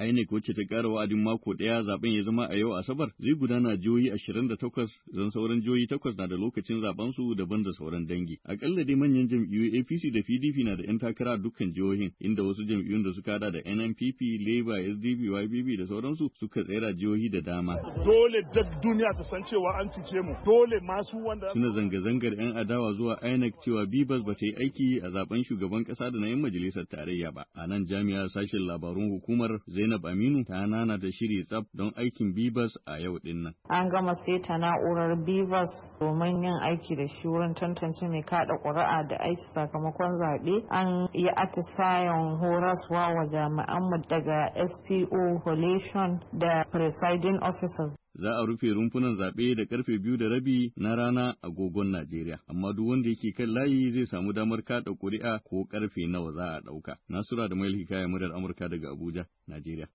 INEC wacce ta ƙara wa'adin mako ɗaya zaben ya zama a yau Asabar zai gudana jihohi 28 zan sauran jihohi 8 na da lokacin zaben su daban da sauran dangi. Akalla dai manyan jam'iyyu APC da PDP na da 'yan takara a dukkan jihohin inda wasu jam'iyyun da suka hada da NNPP, Labour, SDP, YPP da sauransu suka tsera jihohi da dama. Dole duk duniya ta san cewa an cuce mu. Dole masu wanda suna zanga-zangar 'yan adawa zuwa INEC cewa Bibas ba ta yi aiki a zaben shugaban ƙasa da na 'yan majalisar tarayya ba. A nan jami'ar sashen labarun hukumar Zainab Aminu ta nana da shiri tsaf don aikin Bibas a yau din nan. An gama seta na'urar Bivas domin yin aiki da shi wurin tantance mai kada ƙuri'a da aiki sakamakon zaɓe. An yi atisayen horaswa wa jami'anmu daga SPO, collation da presiding officers. Za a rufe rumfunan zaɓe da karfe 2:30 na rana agogon Najeriya, amma duk wanda yake kan layi zai samu damar kaɗa ƙuri'a ko karfe nawa za a ɗauka. Nasura da Mail Hikaya, muryar Amurka daga Abuja, Najeriya.